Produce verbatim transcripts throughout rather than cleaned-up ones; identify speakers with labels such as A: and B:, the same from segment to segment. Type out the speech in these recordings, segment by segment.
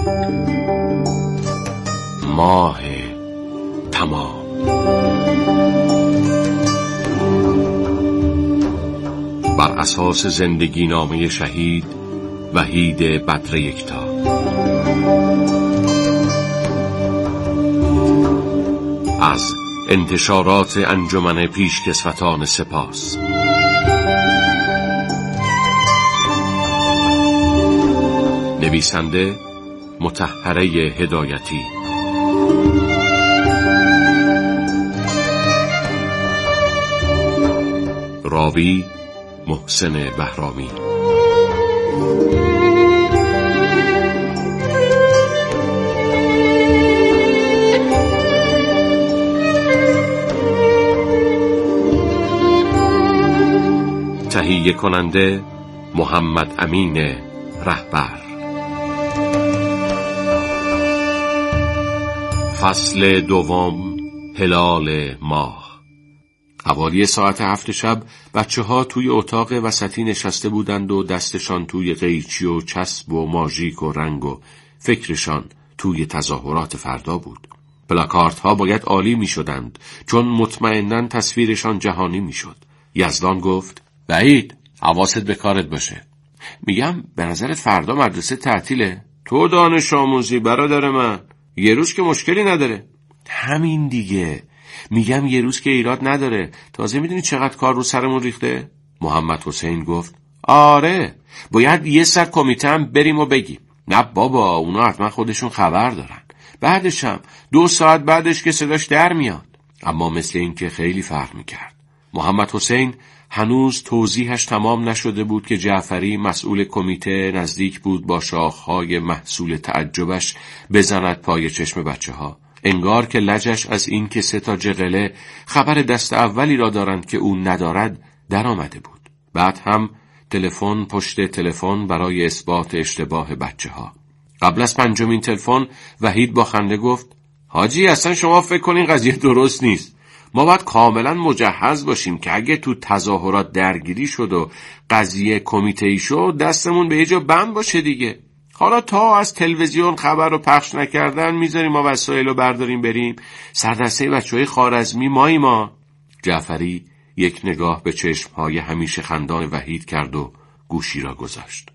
A: ماه تمام. بر اساس زندگی نامه شهید وحید بدر یکتا. از انتشارات انجمن پیشکسوتان سپاس. نویسنده مطهره هدایتی. راوی محسن بهرامی. تهیه کننده محمد امین رهبر. فصل دوم، هلال ماه. حوالی ساعت هفت شب بچه ها توی اتاق وسطی نشسته بودند و دستشان توی قیچی و چسب و ماژیک و رنگ و فکرشان توی تظاهرات فردا بود. پلاکارت ها باید عالی می شدند چون مطمئناً تصویرشان جهانی می شد. یزدان گفت وحید حواست به کارت باشه. میگم به نظرت فردا مدرسه تعطیله؟ تو دانش آموزی برادر من، یه روز که مشکلی نداره. همین دیگه، میگم یه روز که ایراد نداره. تازه میدونی چقدر کار رو سرمون ریخته؟ محمد حسین گفت آره باید یه سر کمیته هم بریم و بگیم. نه بابا اونا حتما خودشون خبر دارن، بعدش هم دو ساعت بعدش که صداش در میاد. اما مثل این که خیلی فرق میکرد. محمد حسین هنوز توضیحش تمام نشده بود که جعفری مسئول کمیته نزدیک بود با شاخهای محصول تعجبش بزند پای چشم بچه ها. انگار که لجش از این که سه تا جغله خبر دست اولی را دارند که اون ندارد در آمده بود. بعد هم تلفن پشت تلفن برای اثبات اشتباه بچه ها. قبل از پنجمین تلفن وحید با خنده گفت حاجی اصلا شما فکر کنین قضیه درست نیست. ما باید کاملا مجهز باشیم که اگه تو تظاهرات درگیری شد و قضیه کمیته‌ای شد دستمون به یه جا بند باشه دیگه. حالا تا از تلویزیون خبر رو پخش نکردن میذاریم ما وسایل رو برداریم بریم سردسته بچه‌های خوارزمی مایی ما. جعفری یک نگاه به چشم‌های همیشه خندان وحید کرد و گوشی را گذاشت.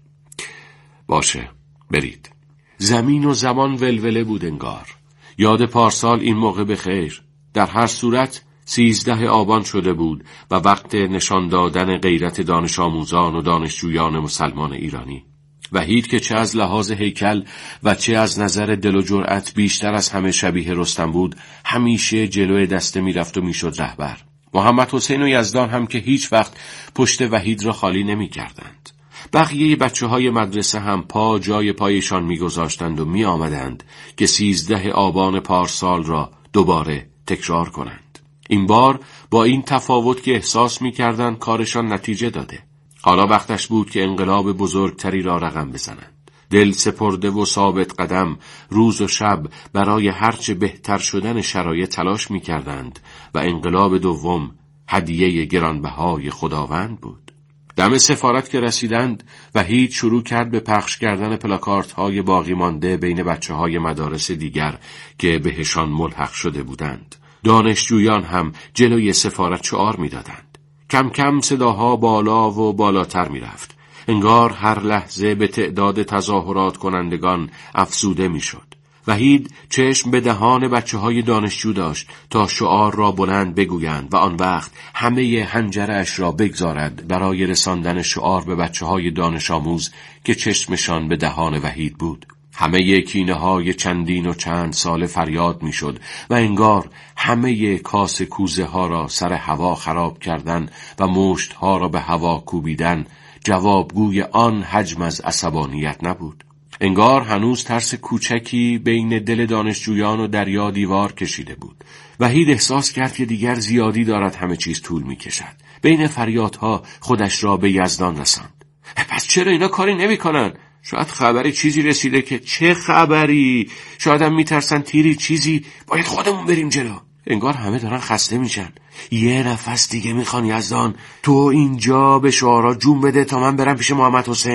A: باشه برید. زمین و زمان ولوله بود انگار. یاد پارسال این موقع به خیر. در هر صورت سیزده آبان شده بود و وقت نشان دادن غیرت دانش آموزان و دانشجویان مسلمان ایرانی. وحید که چه از لحاظ هیکل و چه از نظر دل و جرأت بیشتر از همه شبیه رستم بود، همیشه جلوی دسته میرفت و میشد رهبر. محمد حسین و یزدان هم که هیچ وقت پشت وحید را خالی نمی کردند. بقیه بچه های مدرسه هم پا جای پایشان می گذاشتند و می آمدند که سیزده آبان پارسال را دوباره تکرار کنند. این بار با این تفاوت که احساس می کردند کارشان نتیجه داده. حالا وقتش بود که انقلاب بزرگتری را رقم بزنند. دل سپرده و ثابت قدم روز و شب برای هرچه بهتر شدن شرایط تلاش می کردند و انقلاب دوم هدیه گرانبهای خداوند بود. دم سفارت که رسیدند وحید شروع کرد به پخش کردن پلاکارت های باقی مانده بین بچه های مدارس دیگر که بهشان ملحق شده بودند. دانشجویان هم جلوی سفارت شعار می دادند. کم کم صداها بالا و بالاتر می رفت. انگار هر لحظه به تعداد تظاهرات کنندگان افزوده می شد. وحید چشم به دهان بچه های دانشجو داشت تا شعار را بلند بگویند و آن وقت همه حنجرش را بگذارد برای رساندن شعار به بچه های دانش آموز که چشمشان به دهان وحید بود. همه کینه های چندین و چند سال فریاد می شد و انگار همه کاس کوزه ها را سر هوا خراب کردن و مشت ها را به هوا کوبیدن جوابگوی آن حجم از عصبانیت نبود. انگار هنوز ترس کوچکی بین دل دانشجویان و دریا دیوار کشیده بود. وحید احساس کرد که دیگر زیادی دارد همه چیز طول می کشد. بین فریادها خودش را به یزدان رساند. پس چرا اینا کاری نمی کنن؟ شاید خبری چیزی رسیده که چه خبری؟ شاید هم می ترسن تیری چیزی باید خودمون بریم جلو. انگار همه دارن خسته میشن. یه نفس دیگه میخوان یزدان. تو اینجا به شعارا جون بده تا من برم پیش محمد حسین.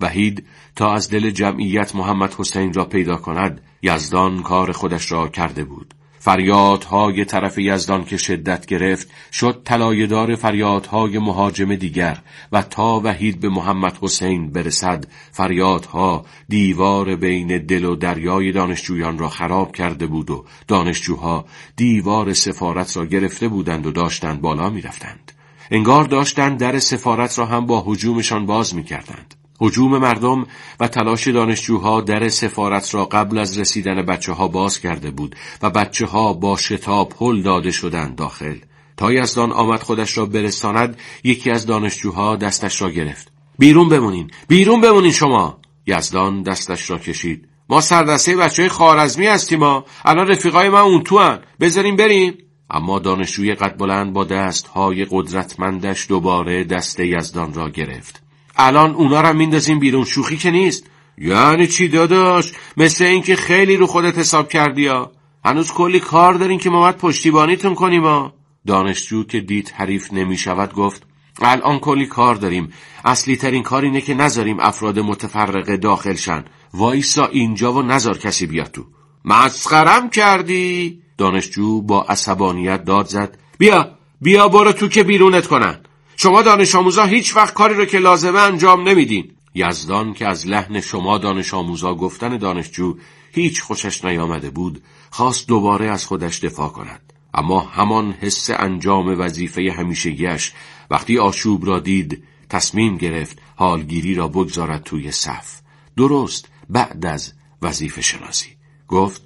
A: وحید تا از دل جمعیت محمد حسین را پیدا کند، یزدان کار خودش را کرده بود. فریادهای طرف یزدان که شدت گرفت شد طلایه‌دار فریادهای مهاجم دیگر و تا وحید به محمد حسین برسد، فریادها دیوار بین دل و دریای دانشجویان را خراب کرده بود و دانشجوها دیوار سفارت را گرفته بودند و داشتند بالا می رفتند. انگار داشتند در سفارت را هم با هجومشان باز می کردند. هجوم مردم و تلاش دانشجوها در سفارت را قبل از رسیدن بچه ها باز کرده بود و بچه ها با شتاب هل داده شدند داخل. تا یزدان آمد خودش را برساند، یکی از دانشجوها دستش را گرفت. بیرون بمونین، بیرون بمونین شما. یزدان دستش را کشید. ما سردسته بچه های خوارزمی هستیم، ما الان رفیقای من اون تو هن. بذاریم بریم. اما دانشجوی قد بلند با دستهای قدرتمندش دوباره دست یزدان را گرفت. الان اونا رو میندازیم بیرون، شوخی که نیست. یعنی چی داداش؟ مثل این که خیلی رو خودت حساب کردی ها. هنوز کلی کار دارین که ما باید پشتیبانیتون کنیم ها. دانشجو که دید حریف نمیشود گفت الان کلی کار داریم. اصلی ترین کار اینه که نذاریم افراد متفرقه داخل شن. وایسا اینجا و نذار کسی بیاد تو. مسخرم کردی؟ دانشجو با عصبانیت داد زد. بیا بیا برو تو که بیرونت کنن. شما دانش آموزا هیچ وقت کاری رو که لازمه انجام نمیدین. یزدان که از لحن شما دانش آموزا گفتن دانشجو هیچ خوشش نیامده بود، خواست دوباره از خودش دفاع کند. اما همان حس انجام وظیفه همیشگیش وقتی آشوب را دید، تصمیم گرفت حالگیری را بگذارد توی صف. درست بعد از وظیفه شناسی گفت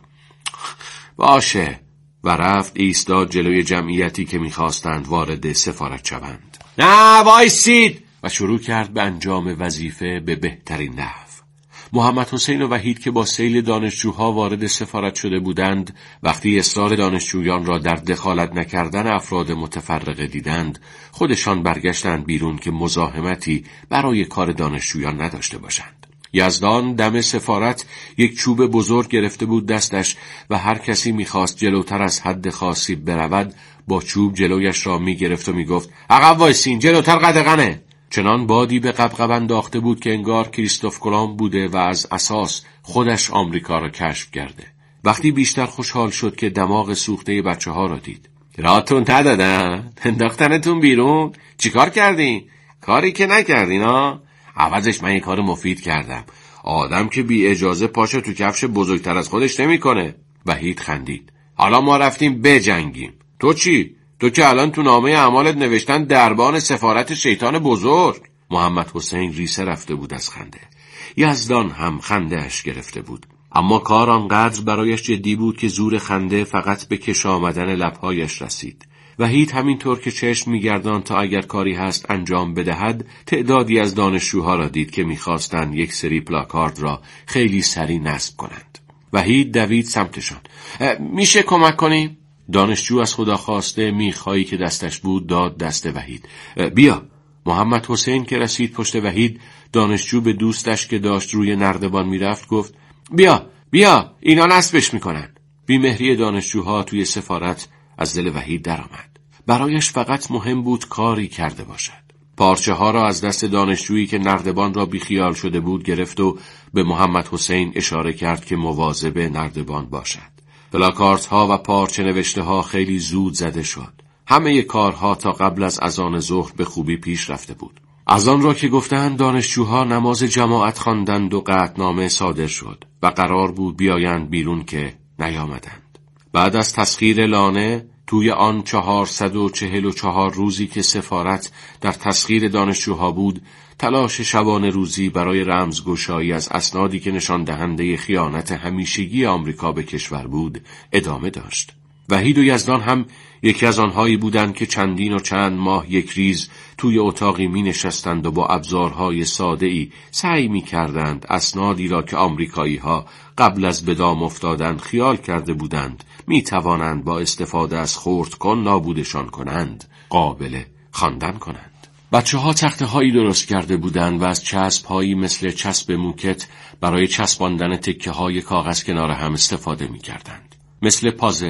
A: باشه و رفت ایستاد جلوی جمعیتی که میخواستند وارد سفارت شوند. نه وایسید! و شروع کرد به انجام وظیفه به بهترین نحو. محمد حسین و وحید که با سیل دانشجوها وارد سفارت شده بودند، وقتی اصرار دانشجویان را در دخالت نکردن افراد متفرقه دیدند، خودشان برگشتند بیرون که مزاحمتی برای کار دانشجویان نداشته باشند. یزدان دم سفارت یک چوب بزرگ گرفته بود دستش و هر کسی میخواست جلوتر از حد خاصی برود با چوب جلویش را میگرفت و میگفت عقب وایسین، جلوتر قدغنه. چنان بادی به قبقب انداخته بود که انگار کریستوف کلمب بوده و از اساس خودش آمریکا را کشف کرده. وقتی بیشتر خوشحال شد که دماغ سوخته بچه ها را دید. راتون تدادن؟ انداختنتون بیرون؟ چیکار کردین؟ کاری که نکردین ها؟ عوضش من یک کار مفید کردم. آدم که بی اجازه پاشو تو کفش بزرگتر از خودش نمی کنه. وحید خندید. حالا ما رفتیم بجنگیم. تو چی؟ تو که الان تو نامه اعمالت نوشتن دربان سفارت شیطان بزرگ. محمد حسین ریسه رفته بود از خنده. یزدان هم خنده اش گرفته بود. اما کار آنقدر برایش جدی بود که زور خنده فقط به کش آمدن لبهایش رسید. وحید همینطور که چشم می‌گرداند تا اگر کاری هست انجام بدهد، تعدادی از دانشجوها را دید که می‌خواستند یک سری پلاکارد را خیلی سریع نصب کنند. وحید دوید سمتشان. میشه کمک کنیم؟ دانشجو از خدا خواسته میخایی که دستش بود داد دست وحید. بیا. محمد حسین که رسید پشت وحید، دانشجو به دوستش که داشت روی نردبان میرفت گفت بیا بیا اینا نصبش میکنن. بیمهری دانشجوها توی سفارت از دل وحید درآمد. برایش فقط مهم بود کاری کرده باشد. پارچه ها را از دست دانشجویی که نردبان را بیخیال شده بود گرفت و به محمد حسین اشاره کرد که مواظب نردبان باشد. پلاکارت ها و پارچه نوشته ها خیلی زود زده شد. همه کارها تا قبل از اذان ظهر به خوبی پیش رفته بود. از آن را که گفتند دانشجوها نماز جماعت خواندند و قطعنامه صادر شد و قرار بود بیایند بیرون که نیامدند. بعد از تسخیر لانه توی آن چهارصد و چهل و چهار روزی که سفارت در تسخیر دانشجوها بود، تلاش شبانه روزی برای رمزگشایی از اسنادی که نشان دهنده خیانت همیشگی آمریکا به کشور بود ادامه داشت. وحید و یزدان هم یکی از آنهایی بودند که چندین و چند ماه یک ریز توی اتاقی می نشستند و با ابزارهای ساده‌ای سعی می کردند اسنادی را که آمریکایی ها قبل از به دام افتادن خیال کرده بودند می توانند با استفاده از خردکن نابودشان کنند قابل خواندن کنند. بچه ها تخته هایی درست کرده بودند و از چسب هایی مثل چسب موکت برای چسباندن تکه های کاغذ کنار هم استفاده می کردند. مثل پازل،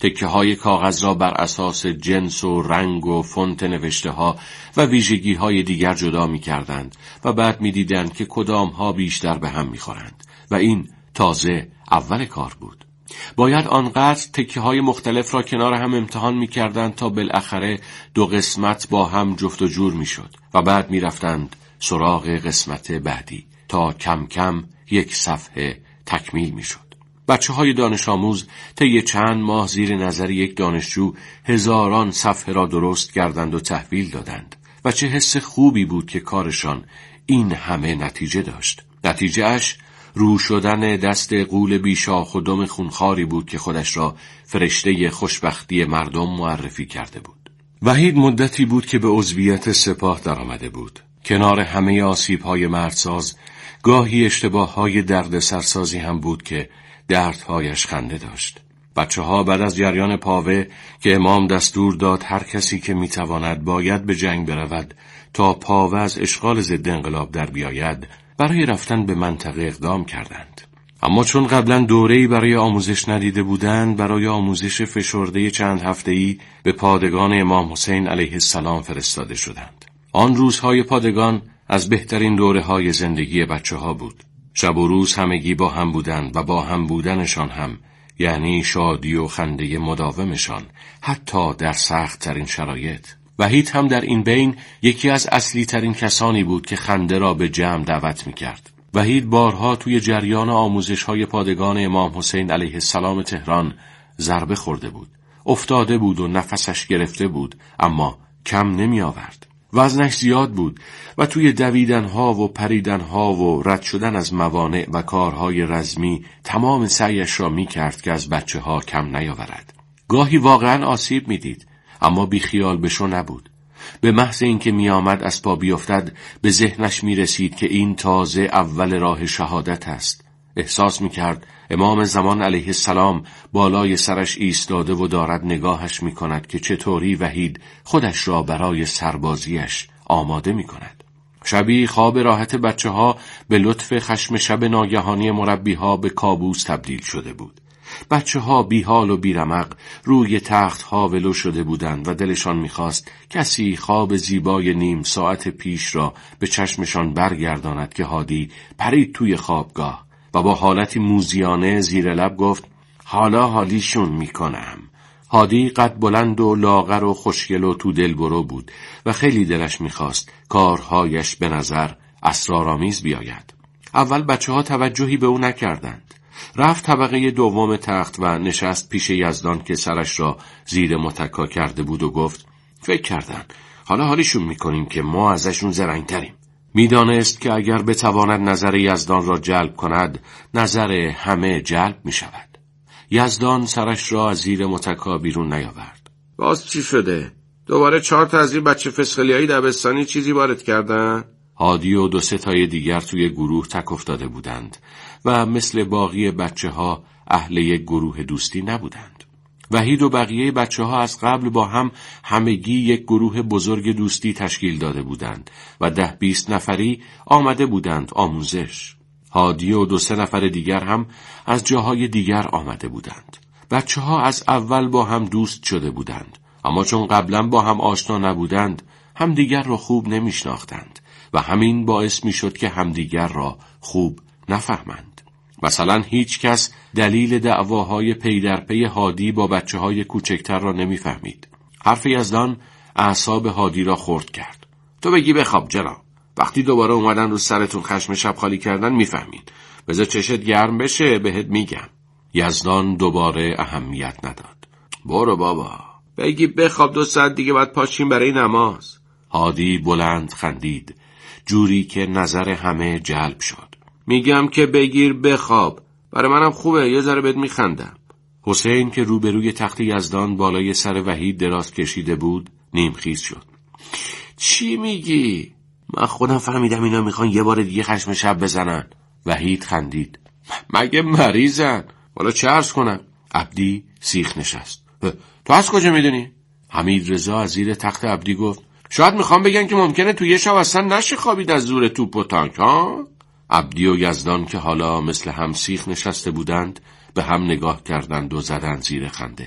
A: تکه های کاغذ را بر اساس جنس و رنگ و فونت نوشته ها و ویژگی های دیگر جدا می کردند و بعد می دیدند که کدام ها بیشتر به هم می خورند و این تازه اول کار بود. باید آنقدر تکه های مختلف را کنار هم امتحان می کردند تا بالاخره دو قسمت با هم جفت و جور می شد و بعد می رفتند سراغ قسمت بعدی تا کم کم یک صفحه تکمیل می شد. بچه های دانش آموز طی چند ماه زیر نظر یک دانشجو هزاران صفحه را درست کردند و تحویل دادند و چه حس خوبی بود که کارشان این همه نتیجه داشت. نتیجه اش رو شدن دست غول بیشاخ و دم خونخواری بود که خودش را فرشته خوشبختی مردم معرفی کرده بود. وحید مدتی بود که به عضویت سپاه در آمده بود. کنار همه آسیب‌های مردساز گاهی اشتباه‌های درد سرسازی هم بود که دردهایش خنده داشت. بچه ها بعد از جریان پاوه که امام دستور داد هر کسی که میتواند باید به جنگ برود تا پاوه از اشغال ضد انقلاب در بیاید، برای رفتن به منطقه اقدام کردند. اما چون قبلا دوره‌ای برای آموزش ندیده بودند، برای آموزش فشرده چند هفته‌ای به پادگان امام حسین علیه السلام فرستاده شدند. آن روزهای پادگان از بهترین دوره‌های زندگی بچه ها بود. شب و روز همگی با هم بودند و با هم بودنشان هم یعنی شادی و خنده مداومشان، حتی در سخت ترین شرایط. وحید هم در این بین یکی از اصلی ترین کسانی بود که خنده را به جمع دعوت می کرد. وحید بارها توی جریان آموزش های پادگان امام حسین علیه السلام تهران ضربه خورده بود. افتاده بود و نفسش گرفته بود، اما کم نمی آورد. وزنش زیاد بود و توی دویدنها و پریدنها و رد شدن از موانع و کارهای رزمی تمام سعیش را می کرد که از بچه ها کم نیاورد. گاهی واقعا آسیب می دید، اما بی خیال بشو نبود. به محض اینکه می آمد از پا بیفتد به ذهنش می رسید که این تازه اول راه شهادت است. احساس می کرد امام زمان علیه السلام بالای سرش ایستاده و دارد نگاهش می کند که چطوری وحید خودش را برای سربازیش آماده می کند. شبی خواب راحت بچه ها به لطف خشم شب ناگهانی مربی ها به کابوس تبدیل شده بود. بچه ها بی حال و بی رمق روی تخت ها ولو شده بودند و دلشان میخواست کسی خواب زیبای نیم ساعت پیش را به چشمشان برگرداند که هادی پرید توی خوابگاه و با حالتی موزیانه زیر لب گفت حالا حالیشون میکنم. هادی قد بلند و لاغر و خوشگل و تو دلبرو بود و خیلی دلش میخواست کارهایش به نظر اسرارآمیز بیاید. اول بچه ها توجهی به او نکردند. رفت طبقه دوم تخت و نشست پیش یزدان که سرش را زیر متکا کرده بود و گفت فکر کردن حالا حالیشون میکنیم که ما ازشون زرنگتریم. میدانست که اگر بتواند نظر یزدان را جلب کند نظر همه جلب میشود. یزدان سرش را از زیر متکا بیرون نیاورد.
B: باز چی شده؟ دوباره چهار تا از این بچه فسقلیایی دبستانی چیزی وارد کردن؟
A: هادی و دو سه تای دیگر توی گروه تک افتاده بودند و مثل باقی بچه ها اهل یک گروه دوستی نبودند. وحید و بقیه بچه ها از قبل با هم همگی یک گروه بزرگ دوستی تشکیل داده بودند و ده بیست نفری آمده بودند آموزش. هادی و دو سه نفر دیگر هم از جاهای دیگر آمده بودند. بچه ها از اول با هم دوست شده بودند، اما چون قبلا با هم آشنا نبودند همدیگر را خوب نمیشناختند و همین باعث می شد که همدیگر را خوب نفهمند. مثلا هیچ کس دلیل دعواهای پی در پی هادی با بچه های کوچکتر را نمی فهمید. حرف یزدان اعصاب هادی را خرد کرد. تو بگی بخواب جناب، وقتی دوباره اومدن رو سرتون خشم شب خالی کردن میفهمید. بذار چشت گرم بشه بهت میگم. یزدان دوباره اهمیت نداد.
B: برو بابا، بگی بخواب، دو ساعت دیگه باید پاشیم برای نماز.
A: هادی بلند خندید، جوری که نظر همه جلب شد.
B: میگم که بگیر بخواب، برای منم خوبه، یه ذره بهت میخندم.
A: حسین که روبروی تخت یزدان بالای سر وحید دراز کشیده بود نیمخیز شد.
B: چی میگی؟ من خودم فهمیدم اینا میخوان یه بار دیگه خشم شب بزنن.
A: وحید خندید.
B: مگه مریضن؟ والا چه عرض کنم؟
A: عبدی سیخ نشست.
B: تو از کجا میدونی؟
A: حمید رضا از زیر تخت عبدی گفت
B: شاید میخوام بگن که ممکنه تو یه شب اصلا نشه خوابید از زور توپ و تانک ها؟
A: عبدی و یزدان که حالا مثل هم سیخ نشسته بودند به هم نگاه کردند و زدند زیر خنده.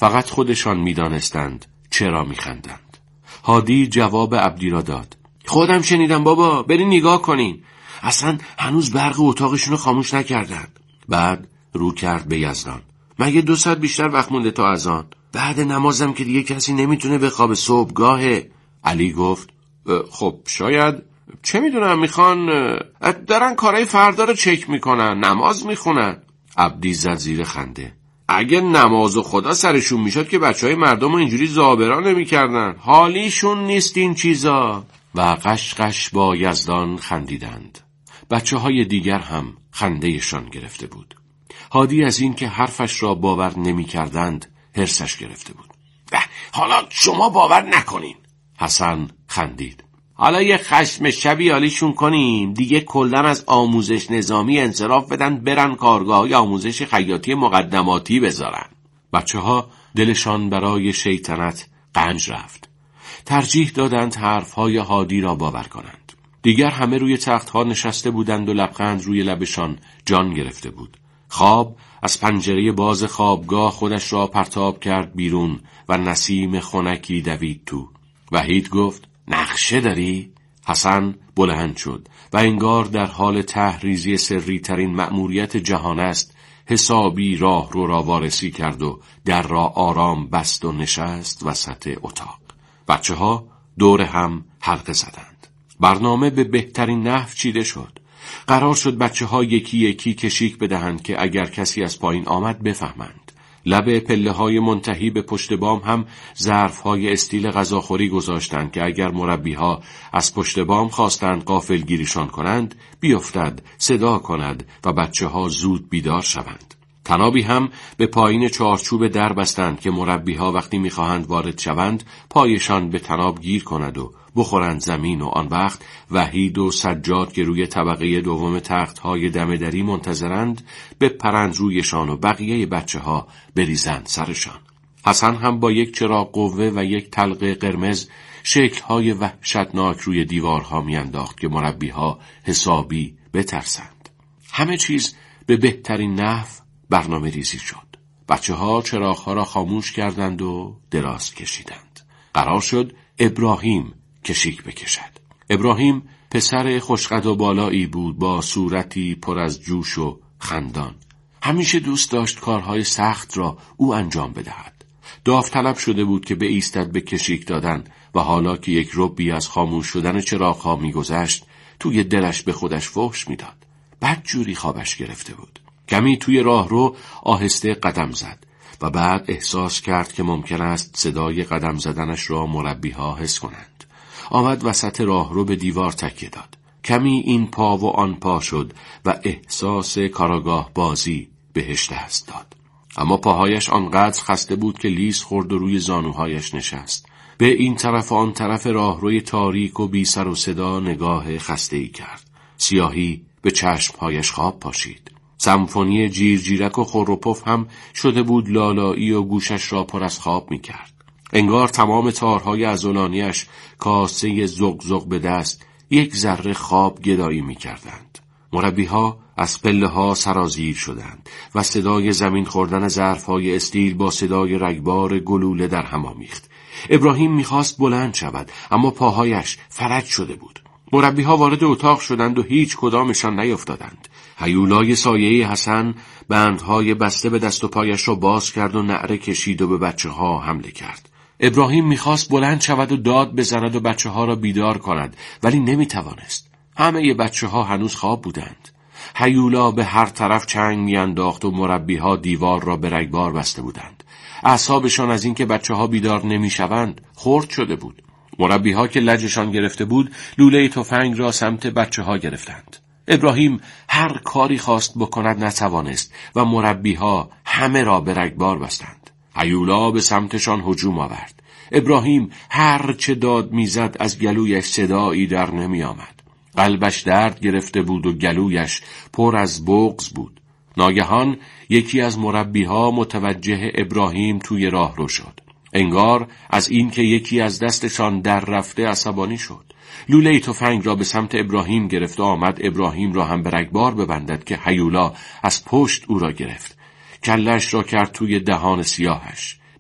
A: فقط خودشان می‌دانستند چرا می‌خندند. هادی جواب عبدی را داد. خودم شنیدم بابا، برین نگاه کنین. اصلا هنوز برق اتاقشون رو خاموش نکردن. بعد رو کرد به یزدان. مگه دو ساعت بیشتر وقت مونده تا اذان؟ بعد نمازم که دیگه کسی نمیتونه بخوابه، صبحگاهه. علی گفت خب شاید، چه میدونم، میخوان دارن کارهای فردا رو چک میکنن، نماز میخونن. عبدی زد زیر خنده. اگه نماز و خدا سرشون میشد که بچه های مردم رو اینجوری زابرا نمیکردن. حالیشون نیست این چیزا. و قش قش با یزدان خندیدند. بچه های دیگر هم خندهشان گرفته بود. هادی از این که حرفش را باور نمی کردند هرسش گرفته بود. حالا شما باور نکنین. حسن خندید. حالا یه خشم شبی حالیشون کنیم، دیگه کلن از آموزش نظامی انصراف بدن، برن کارگاه‌های آموزش خیاطی مقدماتی بذارن. بچه ها دلشان برای شیطنت قنج رفت. ترجیح دادند حرفهای هادی را باور کنند. دیگر همه روی تختها نشسته بودند و لبخند روی لبشان جان گرفته بود. خواب از پنجره باز خوابگاه خودش را پرتاب کرد بیرون و نسیم خنکی دوید تو. وحید گفت نقشه داری؟ حسن بلند شد و انگار در حال تحریزی سری ترین مأموریت جهان است، حسابی راه رو را وارسی کرد و در را آرام بست و نشست وسط اتاق. بچه ها دور هم حلقه زدند. برنامه به بهترین نحو چیده شد. قرار شد بچه ها یکی یکی کشیک بدهند که اگر کسی از پایین آمد بفهمند. لب پله های منتهی به پشت بام هم ظرف های استیل غذاخوری گذاشتند که اگر مربی ها از پشت بام خواستند غافلگیریشان کنند بیفتد، صدا کند و بچه ها زود بیدار شوند. تنابی هم به پایین چارچوب در بستند که مربی ها وقتی میخواهند وارد شوند پایشان به تناب گیر کند و بخورند زمین، و آن وقت وحید و سجاد که روی طبقه دوم تخت‌های دمدری منتظرند بپرند رویشان و بقیه بچه ها بریزند سرشان. حسن هم با یک چراغ قوه و یک تلقه قرمز شکل‌های وحشتناک روی دیوارها میانداخت که مربی ها حسابی بترسند. همه چیز به بهترین نحو برنامه ریزی شد. بچه ها چراغ‌ها را خاموش کردند و دراز کشیدند. قرار شد ابراهیم کشیک بکشد. ابراهیم پسر خوشقد و بالایی بود با صورتی پر از جوش و خندان. همیشه دوست داشت کارهای سخت را او انجام بدهد. داوطلب شده بود که بایستد به کشیک دادن و حالا که یک ربی از خاموش شدن چراغ‌ها می‌گذشت توی دلش به خودش فحش می‌داد. بدجوری خوابش گرفته بود. کمی توی راهرو آهسته قدم زد و بعد احساس کرد که ممکن است صدای قدم زدنش را مربی‌ها حس کنند. آمد وسط راهرو به دیوار تکیه داد. کمی این پا و آن پا شد و احساس کاراگاه بازی بهش دست داد. اما پاهایش آنقدر خسته بود که لیز خورد و روی زانوهایش نشست. به این طرف و آن طرف راهروی تاریک و بی سر و صدا نگاه خسته‌ای کرد. سیاهی به چشمهایش خواب پاشید. سمفونی جیرجیرک و خور و پف هم شده بود لالایی و گوشش را پر از خواب می کرد. انگار تمام تارهای عضلانیش کاسه زغ زغ به دست یک ذره خواب گدایی می کردند. مربی ها از پله ها سرازیر شدند و صدای زمین خوردن ظرفهای استیل با صدای رگبار گلوله در هم آمیخت. ابراهیم میخواست بلند شود اما پاهایش فرج شده بود. مربی ها وارد اتاق شدند و هیچ کدامشان نیفتادند. هیولای سایه حسن بندهای بسته به دست و پایش را باز کرد و نعره کشید و به بچه ها حمله کرد. ابراهیم میخواست بلند شود و داد بزند و بچه ها را بیدار کند ولی نمیتوانست. همه بچه ها هنوز خواب بودند. هیولا به هر طرف چنگ میانداخت و مربی ها دیوار را به رگبار بسته بودند. اعصابشان از اینکه بچه ها بیدار نمیشوند خرد شده بود. مربی ها که لجشان گرفته بود لوله تفنگ را سمت بچه ها گرفتند. ابراهیم هر کاری خواست بکند نتوانست و مربی ها همه را به رگبار بستند. هیولا به سمتشان هجوم آورد. ابراهیم هر چه داد میزد از گلویش صدایی در نمی آمد. قلبش درد گرفته بود و گلویش پر از بغض بود. ناگهان یکی از مربی ها متوجه ابراهیم توی راه رو شد. انگار از این که یکی از دستشان در رفته عصبانی شد. لوله تفنگ را به سمت ابراهیم گرفت و آمد ابراهیم را هم به رگبار ببندد که هیولا از پشت او را گرفت. کلش را کرد توی دهان سیاهش.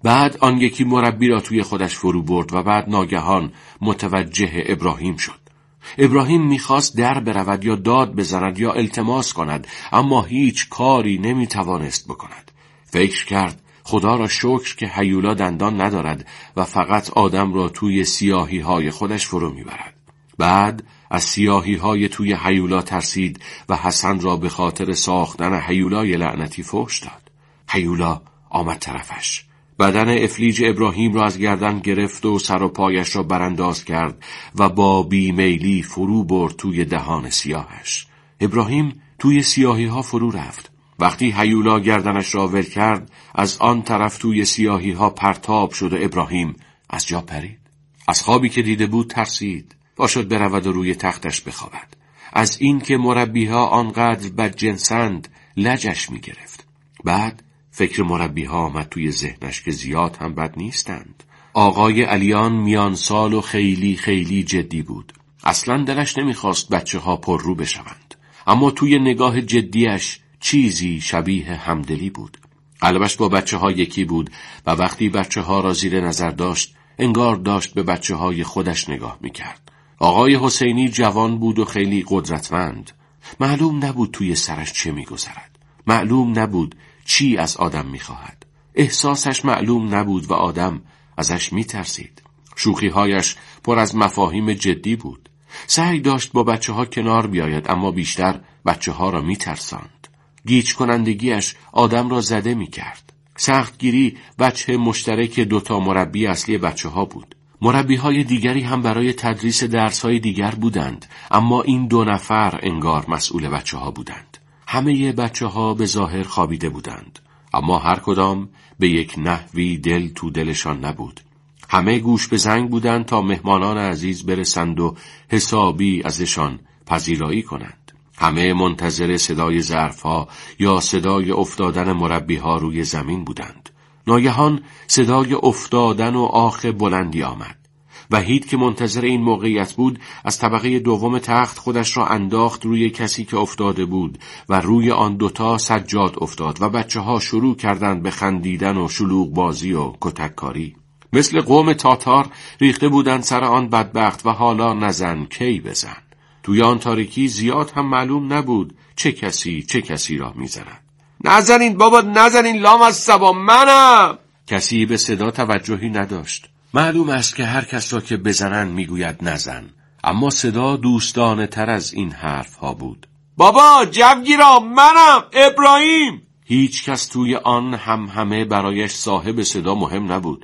A: بعد آن یکی مربی را توی خودش فرو برد و بعد ناگهان متوجه ابراهیم شد. ابراهیم میخواست در برود یا داد بزند یا التماس کند، اما هیچ کاری نمیتوانست بکند. فکر کرد خدا را شکر که هیولا دندان ندارد و فقط آدم را توی سیاهی های خودش فرو میبرد. بعد از سیاهی های توی هیولا ترسید و حسن را به خاطر ساختن هیولای لعنتی فحش داد. هیولا آمد طرفش. بدن افلیج ابراهیم را از گردن گرفت و سر و پایش را برانداز کرد و با بیمیلی فرو برد توی دهان سیاهش. ابراهیم توی سیاهی ها فرو رفت. وقتی هیولا گردنش را ول کرد، از آن طرف توی سیاهی ها پرتاب شد و ابراهیم از جا پرید. از خوابی که دیده بود ترسید. باشد برود و روی تختش بخوابد. از این که مربی ها آنقدر بدجنسند لجش می گرفت. بعد فکر مربی ها آمد توی ذهنش که زیاد هم بد نیستند. آقای علیان میان سال و خیلی خیلی جدی بود. اصلا دلش نمیخواست بچه ها پر رو بشوند. اما توی نگاه جدیش چیزی شبیه همدلی بود. قلبش با بچه ها یکی بود و وقتی بچه ها را زیر نظر داشت، انگار داشت به بچه های خودش نگاه میکرد. آقای حسینی جوان بود و خیلی قدرتمند. معلوم نبود توی سرش چه میگذرد. معلوم نبود چی از آدم میخواهد. احساسش معلوم نبود و آدم ازش میترسید. شوخیهایش پر از مفاهیم جدی بود. سعی داشت با بچه ها کنار بیاید، اما بیشتر بچه ها را میترساند. گیج کنندگیش آدم را زده میکرد. سختگیری وجه مشترک دوتا مربی اصلی بچه ها بود. مربی های دیگری هم برای تدریس درس های دیگر بودند، اما این دو نفر انگار مسئول بچه ها بودند. همه بچه ها به ظاهر خوابیده بودند، اما هر کدام به یک نحوی دل تو دلشان نبود. همه گوش به زنگ بودند تا مهمانان عزیز برسند و حسابی ازشان پذیرایی کنند. همه منتظر صدای ظرفها یا صدای افتادن مربی ها روی زمین بودند. ناگهان صدای افتادن و آخ بلندی آمد. وحید که منتظر این موقعیت بود از طبقه دوم تخت خودش را انداخت روی کسی که افتاده بود و روی آن دوتا سجاد افتاد و بچه ها شروع کردند به خندیدن و شلوغ بازی و کتککاری. مثل قوم تاتار ریخته بودند سر آن بدبخت و حالا نزن کی بزن. توی آن تاریکی زیاد هم معلوم نبود چه کسی چه کسی را میزند.
B: نزنین بابا، نزنین، لام از سبا، منم.
A: کسی به صدا توجهی نداشت. معلوم است که هر کس را که بزنن میگوید نزن، اما صدا دوستانه تر از این حرف ها بود.
B: بابا جوگیرا، منم، ابراهیم.
A: هیچ کس توی آن هم همه برایش صاحب صدا مهم نبود.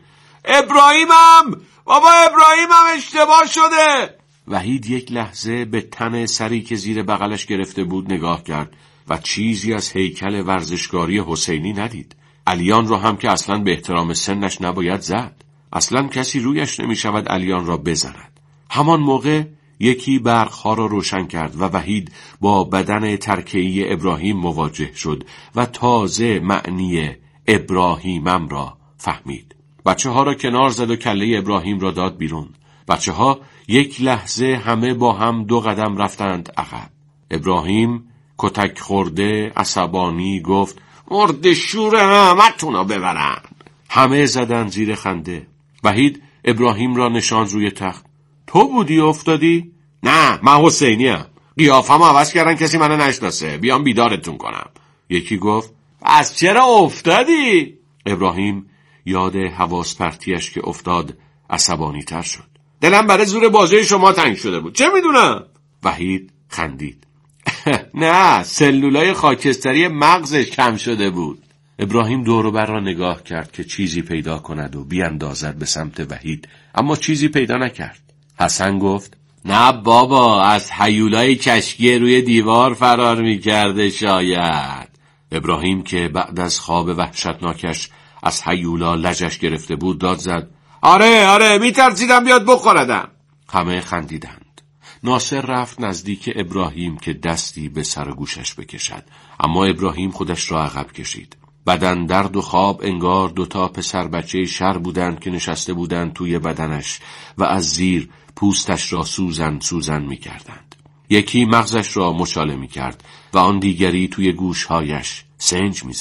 B: ابراهیمم، بابا ابراهیمم، اشتباه شده.
A: وحید یک لحظه به تن سری که زیر بغلش گرفته بود نگاه کرد و چیزی از هیکل ورزشکاری حسینی ندید. علیان را هم که اصلاً به احترام سنش نباید زد. اصلاً کسی رویش نمی شود علیان را بزند. همان موقع یکی برقها را روشن کرد و وحید با بدن ترکیه‌ای ابراهیم مواجه شد و تازه معنی ابراهیمم را فهمید. بچه ها را کنار زد و کله ابراهیم را داد بیرون. بچه ها یک لحظه همه با هم دو قدم رفتند عقب. ابراهیم کتک خورده عصبانی گفت مرد شور همتونو ببرن. همه زدن زیر خنده. وحید ابراهیم را نشاند روی تخت. تو بودی افتادی؟
B: نه، من حسینیم. قیافه‌مو عوض کردن کسی منو نشناسه. بیام بیدارتون کنم.
A: یکی گفت
B: از چرا افتادی؟
A: ابراهیم یاد حواس پرتیش که افتاد عصبانی تر شد.
B: دلم برای زور بازوی شما تنگ شده بود. چه میدونم؟
A: وحید خندید.
B: نه، سلولای خاکستری مغزش کم شده بود.
A: ابراهیم دور و بر را نگاه کرد که چیزی پیدا کند و بیاندازد به سمت وحید، اما چیزی پیدا نکرد. حسن گفت
B: نه بابا، از هیولای کشکی روی دیوار فرار میکرده شاید.
A: ابراهیم که بعد از خواب وحشتناکش از هیولا لجش گرفته بود داد زد
B: آره آره، میترسیدم بیاد بخوردم.
A: همه خندیدند. ناصر رفت نزدیک ابراهیم که دستی به سر گوشش بکشد، اما ابراهیم خودش را عقب کشید. بدن درد و خواب انگار دوتا پسر بچه شر بودند که نشسته بودند توی بدنش و از زیر پوستش را سوزن سوزن می کردند. یکی مغزش را مچاله می کرد و آن دیگری توی گوشهایش سنج می زد.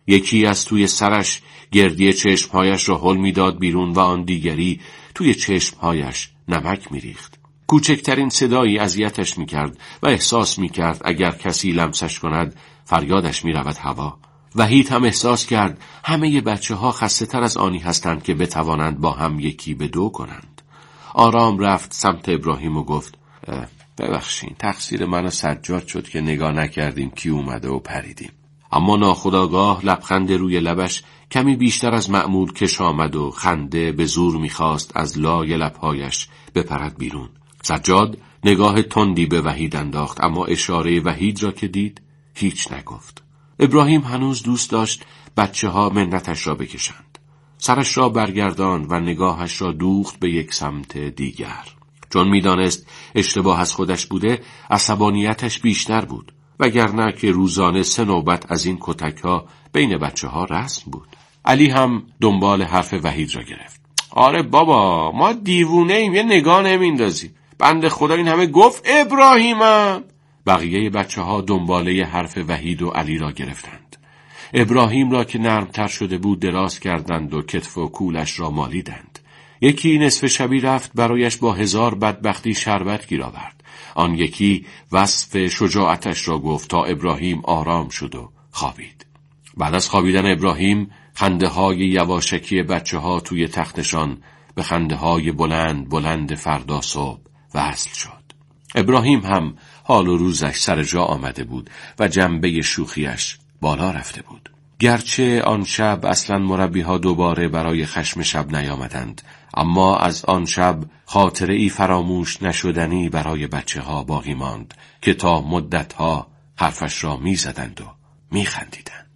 A: یکی از توی سرش گردی چشمهایش را هل می‌داد بیرون و آن دیگری توی چشمهایش نمک می‌ریخت. کوچکترین صدایی اذیتش می‌کرد و احساس می‌کرد اگر کسی لمسش کند فریادش می‌رود هوا. وحید هم احساس کرد همه بچه‌ها خسته‌تر از آنی هستند که بتوانند با هم یکی به دو کنند. آرام رفت سمت ابراهیم و گفت ببخشین، تقصیر من و سجاد شد که نگاه نکردیم کی اومده و پریدیم. اما ناخودآگاه لبخند روی لبش کمی بیشتر از معمول کش آمد و خنده به زور می‌خواست از لای لب‌هایش بپرد بیرون. سجاد نگاه تندی به وحید انداخت، اما اشاره وحید را که دید هیچ نگفت. ابراهیم هنوز دوست داشت بچه ها منتش را بکشند. سرش را برگرداند و نگاهش را دوخت به یک سمت دیگر. چون میدانست اشتباه از خودش بوده، عصبانیتش بیشتر بود، وگرنه که روزانه سه نوبت از این کتک ها بین بچه ها رسم بود. علی هم دنبال حرف وحید را گرفت. آره بابا، ما دیوونه ایم، یه نگاه نمیندازیم. بنده خدا این همه گفت ابراهیمم. بقیه بچه ها دنباله حرف وحید و علی را گرفتند. ابراهیم را که نرمتر شده بود دراز کردند و کتف و کولش را مالیدند. یکی نصف شبی رفت برایش با هزار بدبختی شربت گیر آورد. آن یکی وصف شجاعتش را گفت تا ابراهیم آرام شد و خوابید. بعد از خوابیدن ابراهیم خنده های یواشکی بچه ها توی تختشان به خنده های بلند بلند فردا صبح وصل شد. ابراهیم هم حال و روزش سر جا آمده بود و جنبه شوخیش بالا رفته بود. گرچه آن شب اصلا مربی ها دوباره برای خشم شب نیامدند، اما از آن شب خاطره ای فراموش نشدنی برای بچه ها باقی ماند که تا مدت ها حرفش را می زدند و می خندیدند.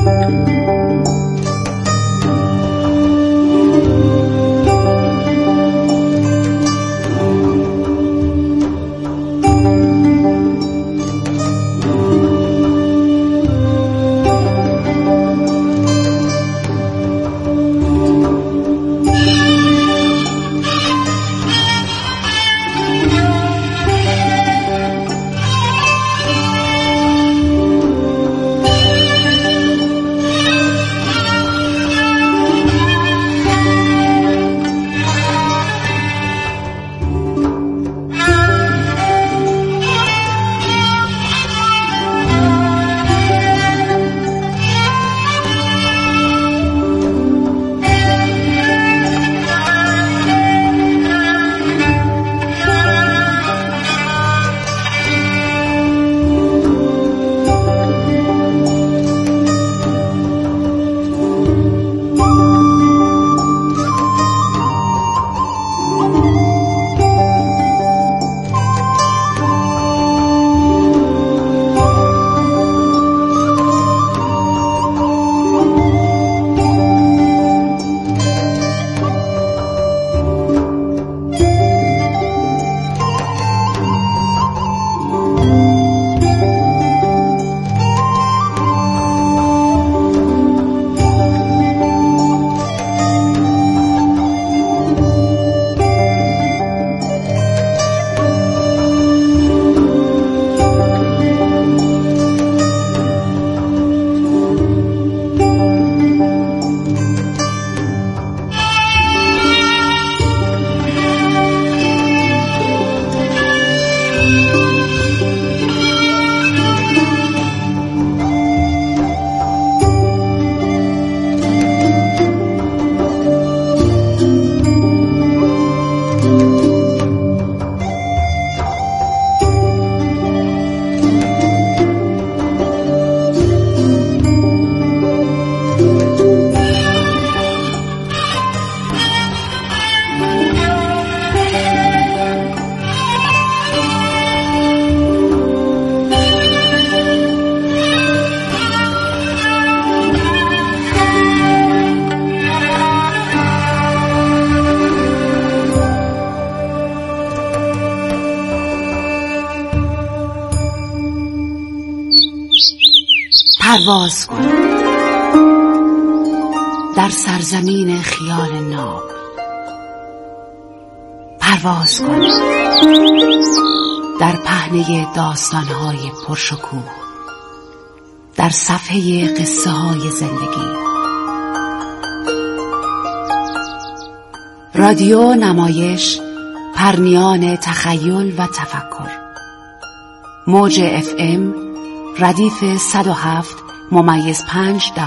C: پرواز کن در سرزمین خیال ناب، پرواز کن در پهنه داستانهای پرشکوه، در صفحه قصه های زندگی. رادیو نمایش، پرنیان تخیل و تفکر. موج اف ام ردیف صد و هفت ممیز پنج